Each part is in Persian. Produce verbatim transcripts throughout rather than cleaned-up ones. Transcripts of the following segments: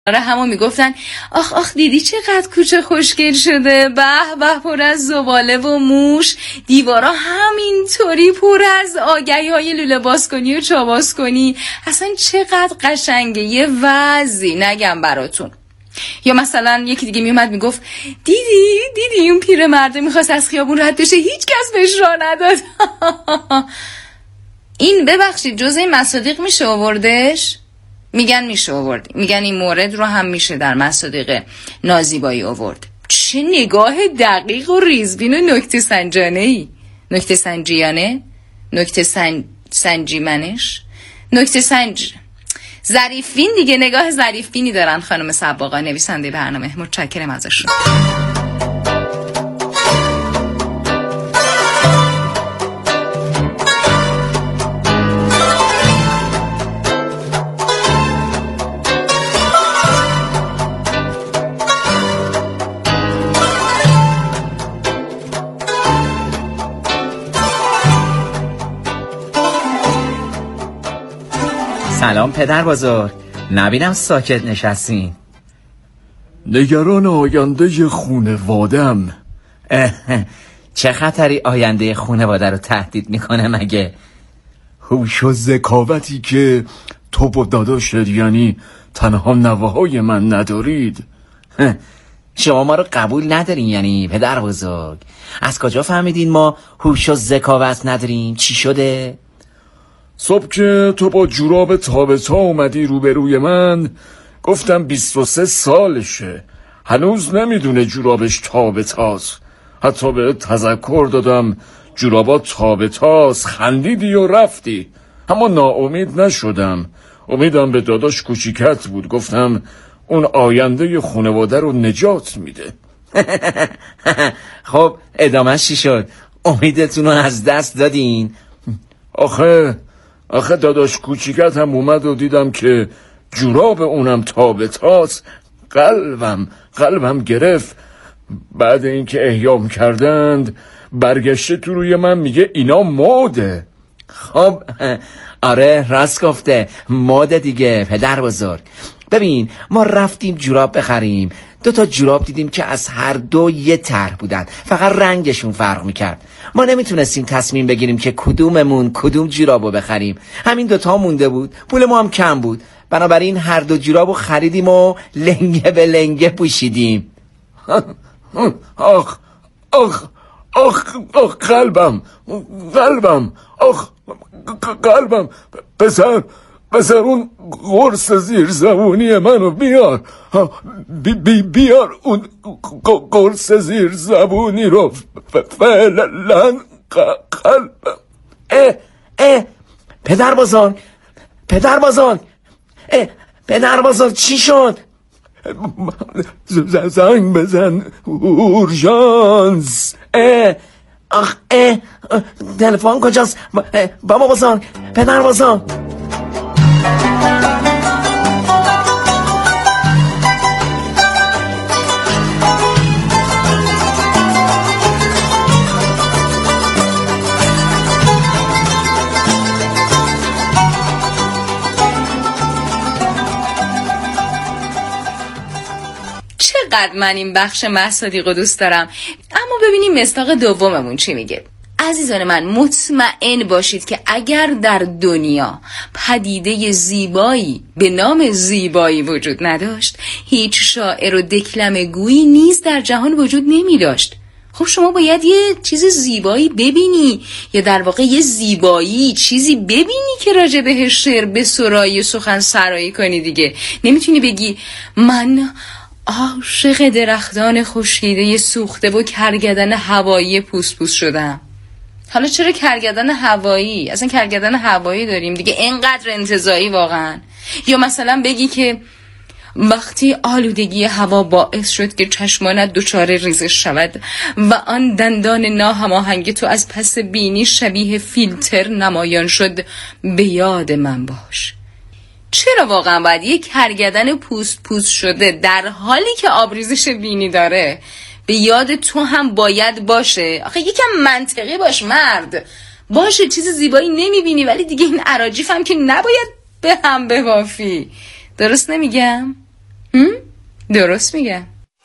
همو میگفتن آخ آخ دیدی چقدر کوچه خوشگل شده، به به پر از زباله و موش، دیوارا همینطوری پر از آگهی های لوله باز کنی و چاباز کنی، اصلا چقدر قشنگه، یه وضعی نگم براتون. یا مثلا یکی دیگه میومد میگفت دیدی دیدی اون پیرمرده میخواست از خیابون رد بشه، هیچ کس بهش راه نداد. این ببخشید جز این مصادیق میشه آوردش؟ میگن میشه آورد، میگن این مورد رو هم میشه در مصادیق نازیبایی آورد. چه نگاه دقیق و ریزبین و نکته سنجانه ای، نکته سنجیانه، نکته سن... سنجیمنش، نکته سنج ظریفین دیگه، نگاه ظریفینی دارن خانم سباقا نویسنده برنامه. متشکرم ازشون. سلام پدر بزرگ، نبینم ساکت نشستین. نگران آینده خونوادم. چه خطری آینده خونواده رو تهدید میکنه مگه؟ هوش و ذکاوتی که تو و داداش یعنی تنها نوه‌های من ندارید. شما ما رو قبول ندارین یعنی پدر بزرگ؟ از کجا فهمیدین ما هوش و ذکاوت نداریم؟ چی شده؟ صبح که تو با جوراب تابتا اومدی روبروی من، گفتم بیست و سه سالشه، هنوز نمیدونه جورابش تابتاست. حتی به تذکر دادم جورابا تابتاست، خندیدی و رفتی. اما ناامید نشدم، امیدم به داداش کوچیکت بود. گفتم اون آینده خانواده رو نجات میده. خب ادامهش چی شد؟ امیدتون رو از دست دادین؟ آخه آخه داداش کوچیکت هم اومد و دیدم که جوراب اونم تابتاست، قلبم قلبم گرفت. بعد اینکه احیام کردند برگشته تو روی من میگه اینا موده. خب آره راست گفته، موده دیگه پدر بزرگ. ببین ما رفتیم جوراب بخریم، دو تا جوراب دیدیم که از هر دو یه طرح بودن، فقط رنگشون فرق میکرد. ما نمیتونستیم تصمیم بگیریم که کدوممون کدوم جورابو بخریم، همین دوتا مونده بود، پول ما هم کم بود، بنابراین هر دو جورابو خریدیم و لنگه به لنگه پوشیدیم. آخ آخ آخ آخ قلبم قلبم آخ قلبم. پسر پسر اون قرص زیر زبونی منو بیار، بی بی بیار اون قرص زیر زبونی رو فعلا قلبم. اه اه پدر بزرگ پدر بزرگ اه پدر بزرگ چی شد؟ زنگ بزن اورژانس. اه آخ اه تلفن کجاست؟ بابا بزرگ پدر بزرگ. چقدر من این بخش مصادیق رو دوست دارم. اما ببینیم مصداق دوممون چی میگه. عزیزان من مطمئن باشید که اگر در دنیا پدیده زیبایی به نام زیبایی وجود نداشت، هیچ شاعر و دکلمه گویی نیز در جهان وجود نمی داشت. خب شما باید یه چیز زیبایی ببینی، یا در واقع یه زیبایی چیزی ببینی که راجع بهش شعر بسرایی سخن سرایی کنی دیگه. نمیتونی بگی من عاشق درختان خشکیده سوخته و کرگدن هوایی پوست پوست شدم. حالا چرا کرگدن هوایی؟ اصلا کرگدن هوایی داریم دیگه، اینقدر انتزاعی واقعا. یا مثلا بگی که وقتی آلودگی هوا باعث شد که چشمانت دچار ریزش شود و آن دندان ناهماهنگ تو از پس بینی شبیه فیلتر نمایان شد، به یاد من باش. چرا واقعا باید یک کرگدن پوست پوست شده در حالی که آبریزش بینی داره به یاد تو هم باید باشه؟ آخه یکم منطقی باش مرد. باشه چیز زیبایی نمیبینی، ولی دیگه این اراجیف هم که نباید به هم ببافی. درست نمیگم؟ هم؟ درست میگه.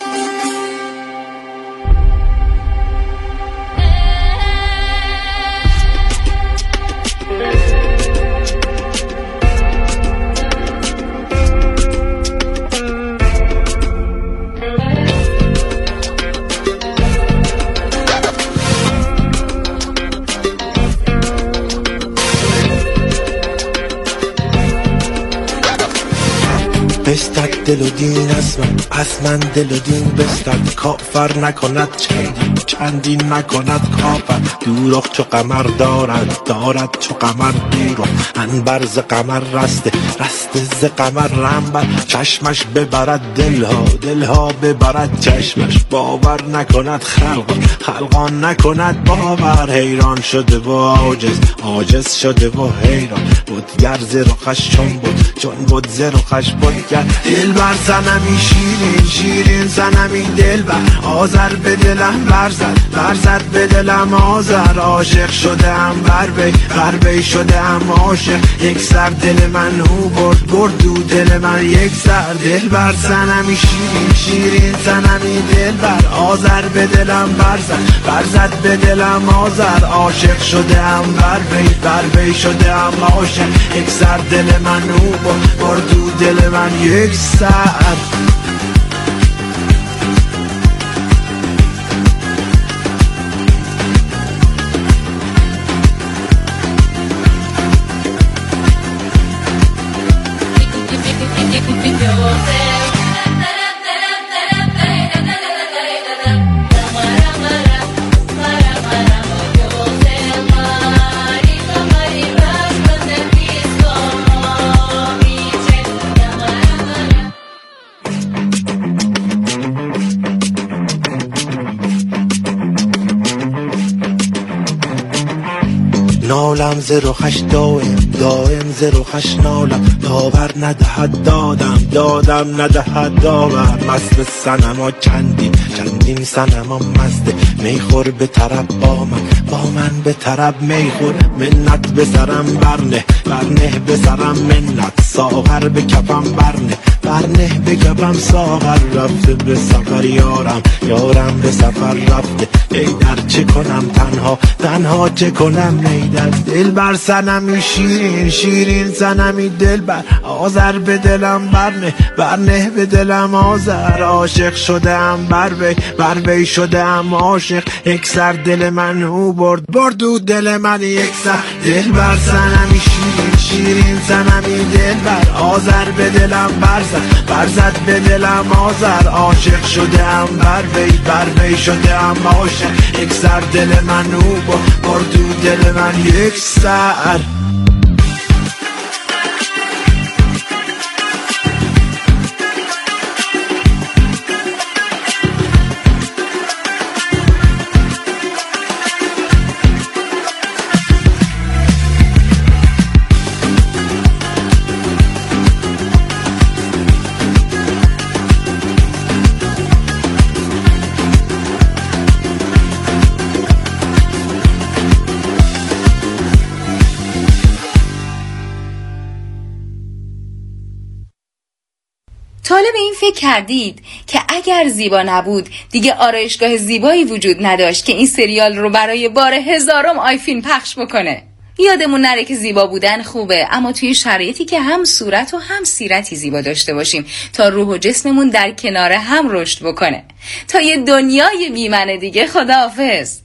بستد دل و دین از من، از من دل و دین بستد. کافر نکند چندین، چندین نکند کافر. دوراخ چو قمر دارد، دارد چو قمر دوراخ. انبر ز قمر رسته، رسته ز قمر رنبر. چشمش ببرد دلها، دلها ببرد چشمش. باور نکند خلقان، خلقان نکند باور. حیران شده و عاجز، عاجز شده و حیران. بودگر ز رخش چون بود، چون بود ز رخش بودگر. دل بر زنمی شیرین، شیرین زنمی دل بر. آذر به دلم برزد، برزد به دلم آذر. عاشق شده ام بر وی، بر وی شده ام عاشق. یک سر دل من او برد، برد دو دل من یک سر. دل بر زنمی شیرین، شیرین زنمی دل بر. آذر به دلم برزد، برزد به دلم آذر. عاشق شده ام بر وی، بر وی شده ام عاشق. یک سر دل من او برد، برد دو دل من یک سر. نالم ز رخش دائم، دائم ز رخش نالم. داور ندهد دادم، دادم ندهد داور. مست صنما چندین، چندین صنما مزده. میخور به طرب با من، با من به طرب میخور. منت به سرم برنه، برنه به سرم منت. ساغر به کفم برنه، برنه به کفم ساغر. رفته به سفر یارم، یارم به سفر رفته. ای در چه کنم تنها، تنها چه کنم نیدر. دل بر سنمی شیرین، شیرین سنمی دل بر. آذر به دلم برنه، برنه به دلم آذر. عاشق شده ام بر وی، بر وی شده ام عاشق. یک سر دل من او برد، برد دو دل من یک سر. دل بر سنمی شیرین، شیرین سنمی دل بر. آذر به دلم برزد، برزد به دلم آذر. عاشق شده ام بر وی، بر وی شده ام عاشق. یک سر دل من او برد، برد دو دل من یک سر. تا حالا به این فکر کردید که اگر زیبا نبود دیگه آرایشگاه زیبایی وجود نداشت که این سریال رو برای بار هزارم آی فیلم پخش بکنه؟ یادمون نره که زیبا بودن خوبه، اما توی شرایطی که هم صورت و هم سیرتی زیبا داشته باشیم تا روح و جسممون در کنار هم رشد بکنه. تا یه دنیای بی‌معنی دیگه، خداحافظ.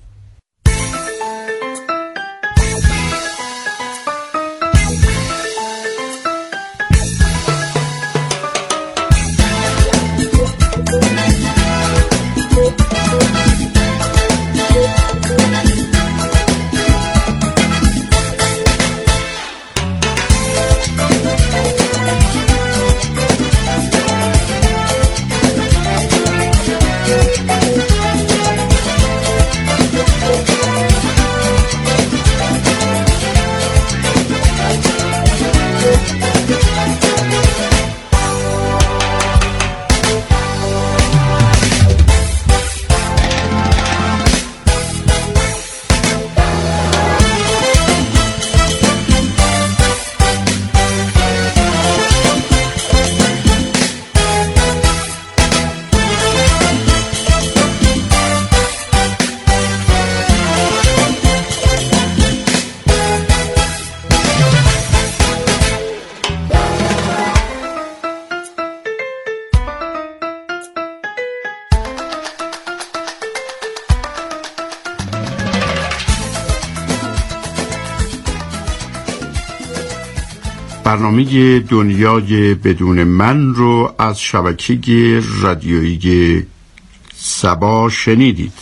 برنامه دنیای بدون من رو از شبکه رادیویی سبا شنیدید.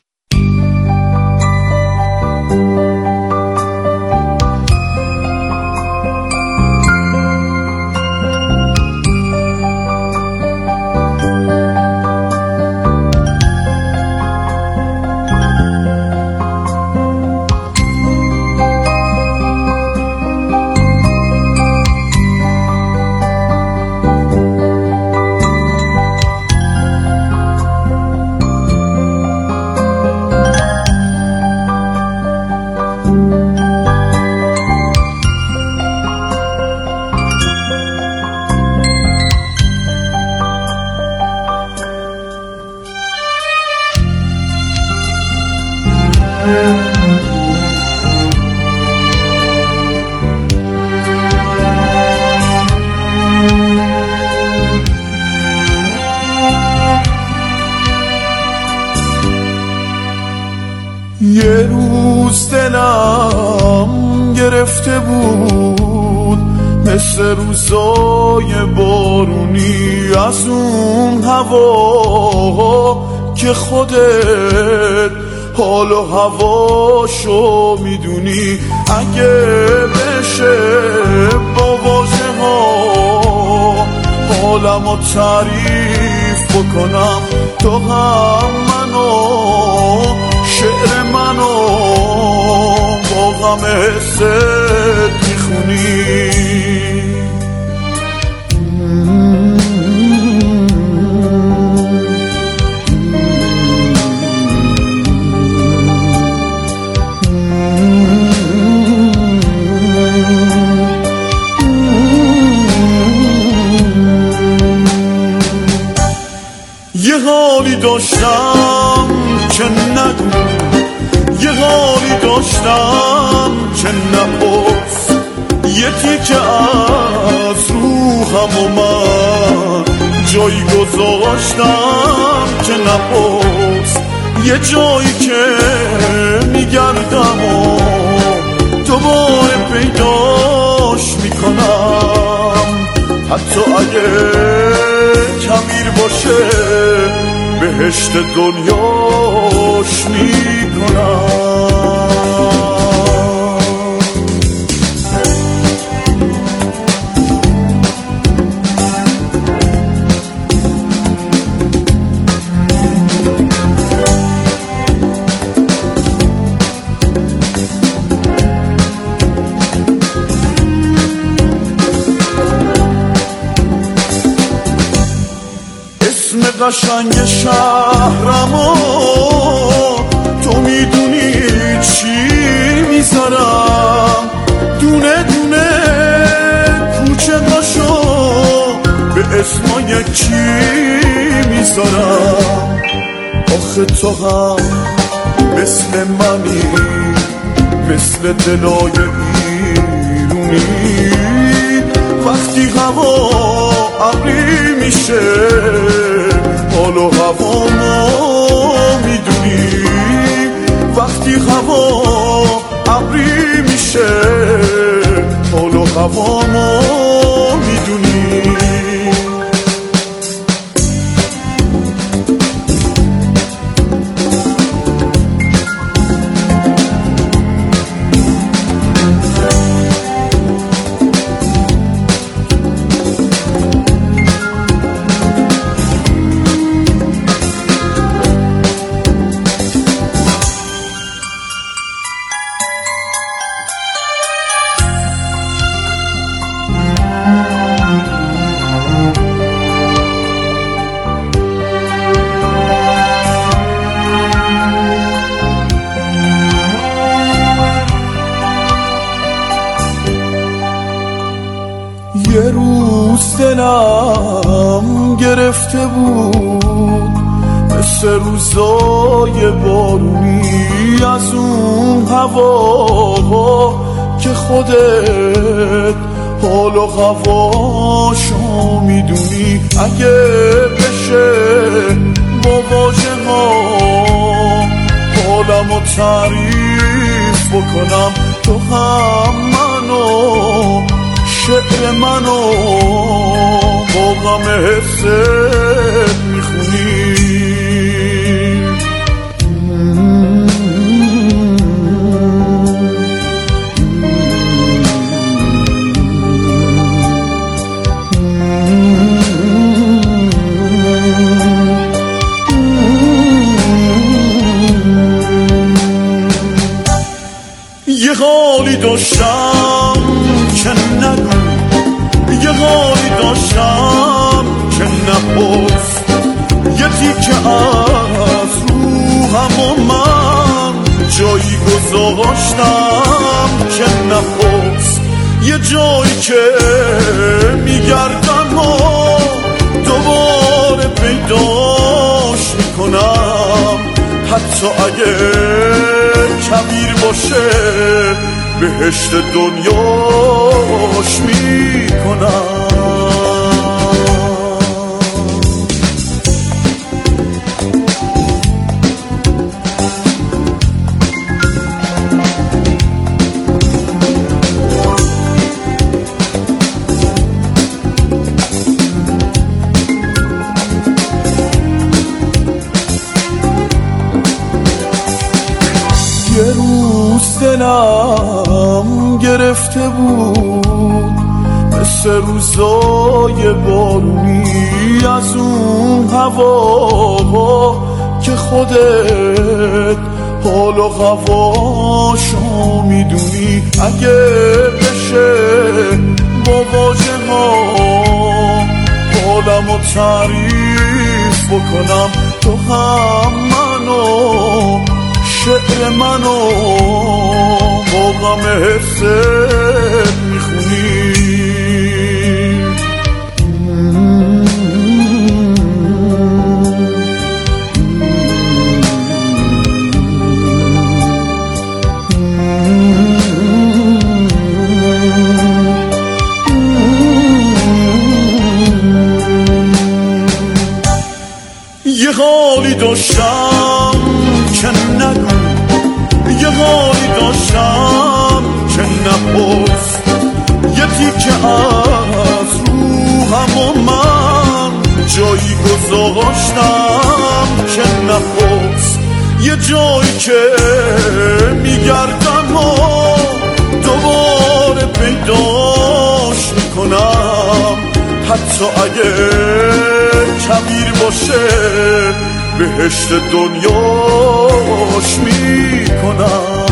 یه روز دلم گرفته بود مثل روزای بارونی از اون هوا که خودت حال و هواشو میدونی. اگه بشه با واژه ها حالمو تعریف بکنم تو هم منو شعر منو با غم حست میخونی. یه حالی داشتم که نگو، یه حالی داشتم که نپرس، یکی که از روحم و من جایی گذاشتم که نپرس. یه جایی که میگردم و دوباره پیداش میکنم، حتی اگه کمیر باشه بهشت دنیاش میکنم. قشنگ شهرمو تو میدونی چی میذارم، دونه دونه کوچه قشو به اسمای کی میذارم. آخه تو هم مثل منی، مثل دلای ایرونی، وقتی هوا ابری میشه حال و هوا ما میدونی، وقتی هوا ابری میشه حال و هوا ما میدونی. یه روز دلم گرفته بود مثل روزای بارونی از اون هوا که خودت حال و هواشو میدونی. اگه بشه با واژه ها حالمو تعریف بکنم تو هم منو شعر منو با غم حست میخونی. یه حالی داشتم که نگو، یه حالی داشتم که نپرس، یه تیکه از روحم و من جایی گذاشتم که نپرس، یه جایی که میگردم و دوباره پیداش میکنم، حتی اگه کبیر باشه بهشت دنیاش میکنم. یه روز دلم گرفته بود مثل روزای بارونی از اون هوا که خودت حال و هواشو میدونی. اگه بشه با واژه ها حالمو تعریف بکنم، تو هم منو شعر منو با غم حست میخونی. یه حالی داشتم که نگو، یه حالی داشتم که نپرس، یه تیکه از روحم و من جایی گذاشتم که نپرس، یه جایی که میگردم و دوباره پیداش میکنم، حتی اگه کبیر باشه بهشت دنیاش میکنم.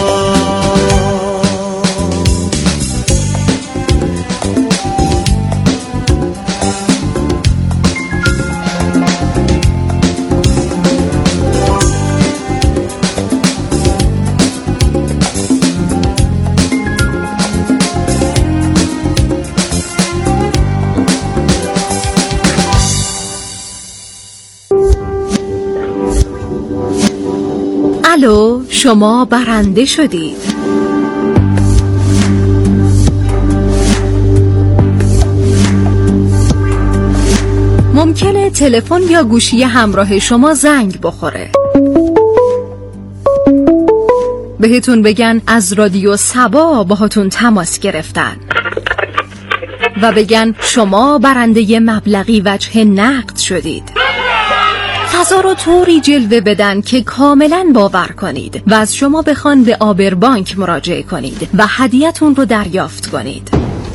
الو، شما برنده شدید. ممکنه تلفن یا گوشی همراه شما زنگ بخوره، بهتون بگن از رادیو صبا باهاتون تماس گرفتن و بگن شما برنده مبلغی وجه نقد شدید. فضا رو طوری جلوه بدن که کاملا باور کنید و از شما بخوان به آبربانک مراجعه کنید و هدیه‌تون رو دریافت کنید.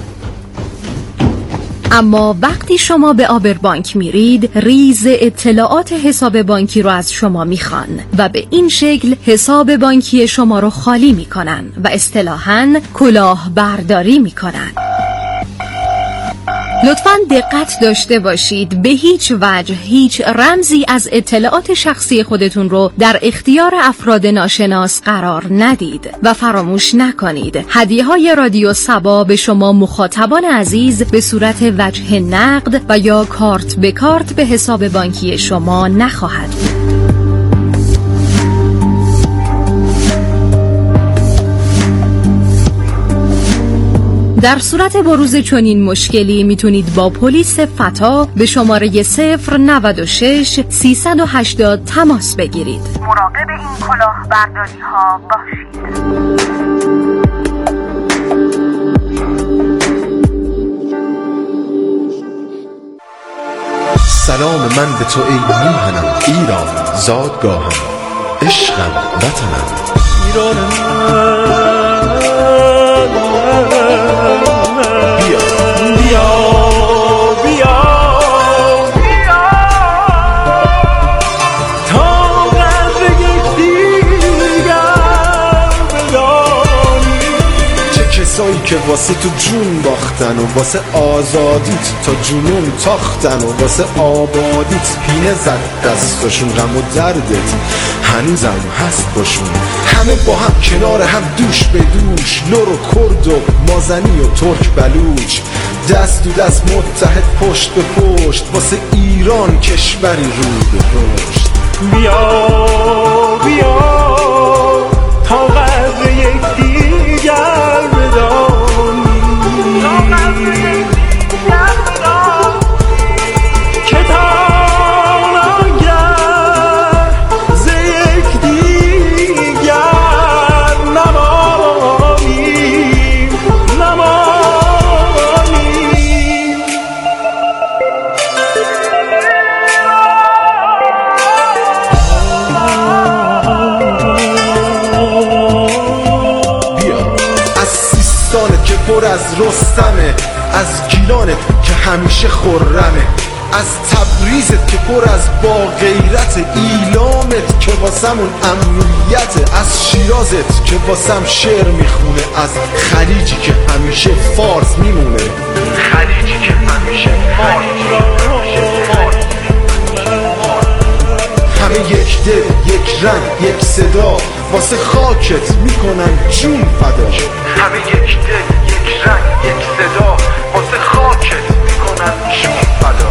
اما وقتی شما به آبربانک میرید، ریز اطلاعات حساب بانکی رو از شما میخوان و به این شکل حساب بانکی شما رو خالی میکنن و اصطلاحاً کلاه برداری میکنن. لطفاً دقت داشته باشید، به هیچ وجه هیچ رمزی از اطلاعات شخصی خودتون رو در اختیار افراد ناشناس قرار ندید و فراموش نکنید هدیه‌های رادیو صبا به شما مخاطبان عزیز به صورت وجه نقد و یا کارت به کارت به حساب بانکی شما نخواهد بود. در صورت بروز چنین مشکلی میتونید با پلیس فتا به شماره صفر نود و شش سیصد و هشتاد تماس بگیرید. مراقب این کلاه برداری ها باشید. سلام من به تو ای میهنم، ایران زادگاهم، عشقم، وطنم. ایران من بیا بیا بیا بیا تا قدر یک دیگر بدانی. چه کسایی که واسه تو جون باختن و واسه آزادیت تا جنون تاختن و واسه آبادیت پینه زد دستاشون، غم و دردت هنوزم هست باشون. همه با هم کنار هم دوش به دوش، لور و کرد و مازنی و ترک بلوچ، دست تو دست متحد پشت به پشت واسه ایران کشوری رو به پشت. بیا بیا تا قدر یک دیگر بدانی، تا قدر یک دیگر بدانی که تانگر ز یک دیگر نمانیم نمانیم. که پر از رستمه، از گیلانت که همیشه خرمه، از تبریزت که پر از با غیرت، ایلامت که واسمون امنیته، از شیرازت که واسم شعر میخونه، از خلیجی که همیشه فارس میمونه، خلیجی که همیشه فارس همه یک دل، یک رنگ، یک صدا واسه خاکت میکنن جون فدا. همه یک دل، یک رنگ، یک صدا واسه خاکت میکنن جون فدا.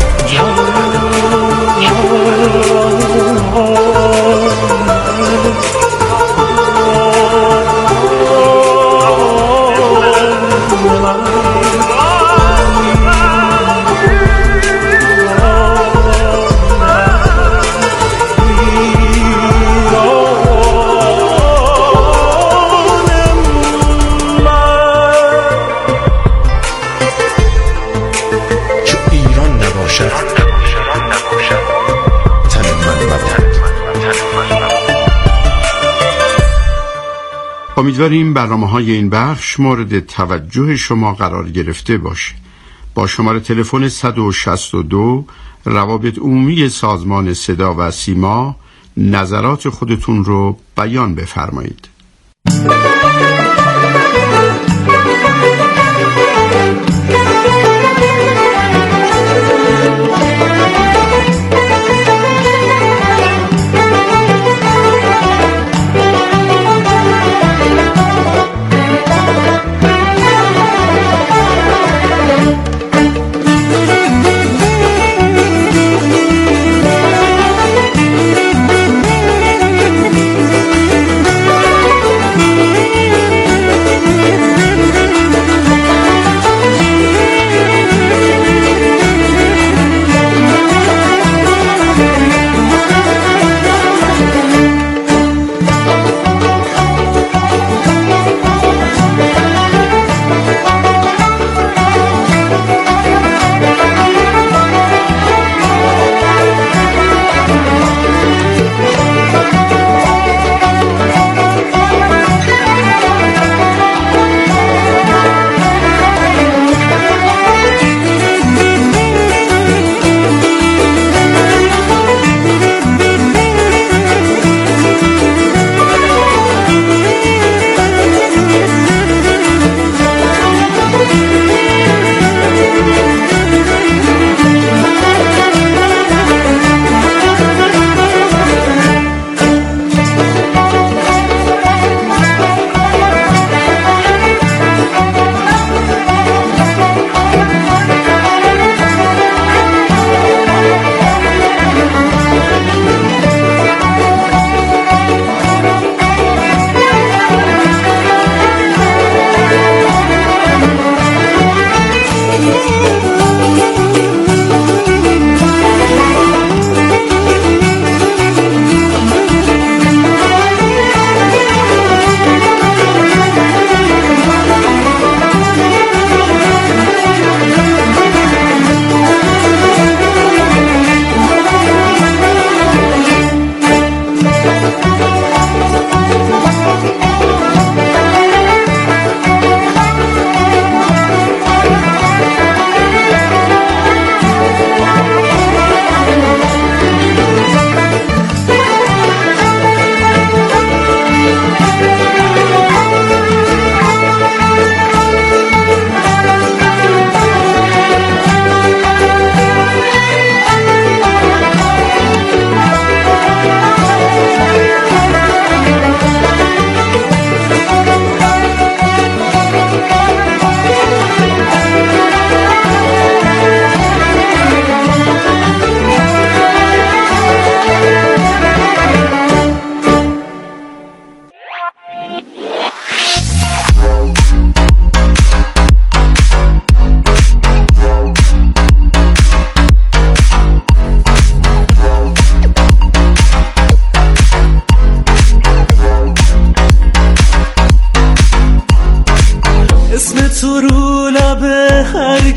امیدواریم برنامه‌های این بخش مورد توجه شما قرار گرفته باشه. با شماره تلفن صد و شصت و دو روابط عمومی سازمان صدا و سیما نظرات خودتون رو بیان بفرمایید.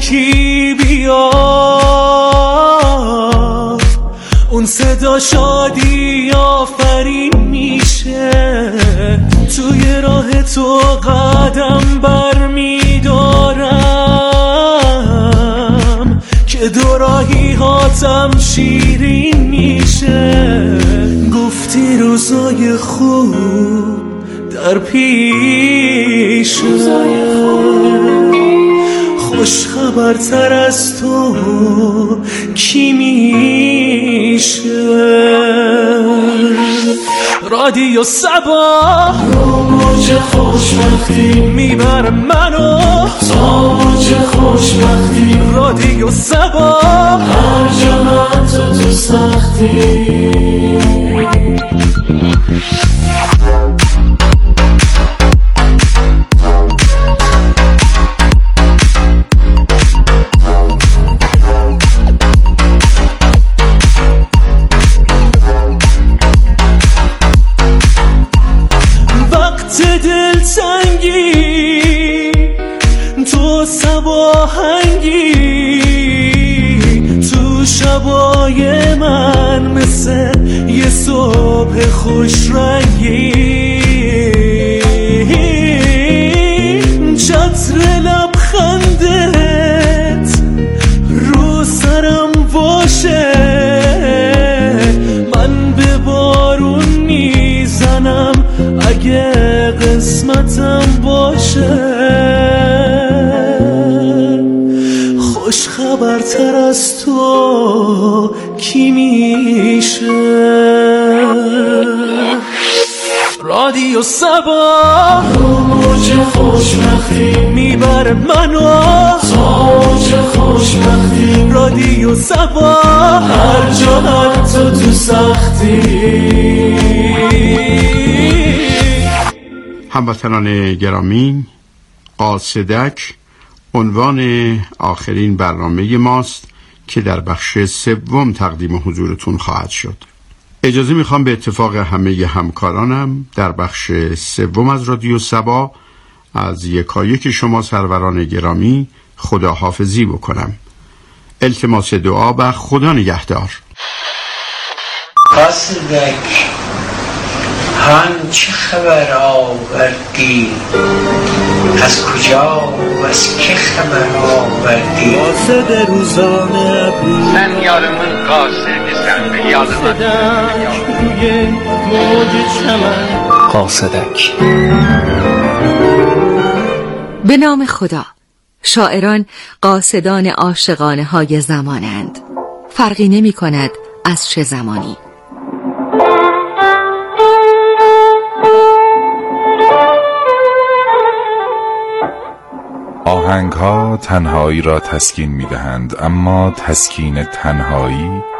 یکی بیا، اون صدا شادی آفرین میشه. توی راه تو قدم بر میدارم که دو راهی هاتم شیرین میشه. گفتی روزای خوب در پیشه، خوش خبرتر از تو کی میشه؟ رادیو صباح رو موج خوشبختی میبره منو تا موج خوشبختی. رادیو صباح هر جا من تو تو سختی. تو سباهنگی تو شبای من مثل یه صبح خوش رنگی. چتر لبخندت رو سرم باشه، من به بارون میزنم اگه قسمتم باشه. خوش خبرتر از تو کی میشه؟ رادیو صباح رو موج خوشبختی میبره منو تا موج خوشبختی. رادیو صباح هر جا حتی تو سختی. هموطنان گرامی، قاصدک عنوان آخرین برنامه ماست که در بخش سوم تقدیم حضورتون خواهد شد. اجازه میخوام به اتفاق همه همکارانم در بخش سوم از رادیو صبا از یکایک شما سروران گرامی خداحافظی بکنم. التماس دعا و خدا نگهدار. قاصدک هان چه خبر آوردی؟ از کجا و از که خبر آوردی؟ قاصد روزانه ابری من یار من قاصد سن یار من روی موج چمن. قاصدک. به نام خدا. شاعران قاصدان عاشقانه های زمانند، فرقی نمی کند از چه زمانی. آهنگ ها تنهایی را تسکین می دهند، اما تسکین تنهایی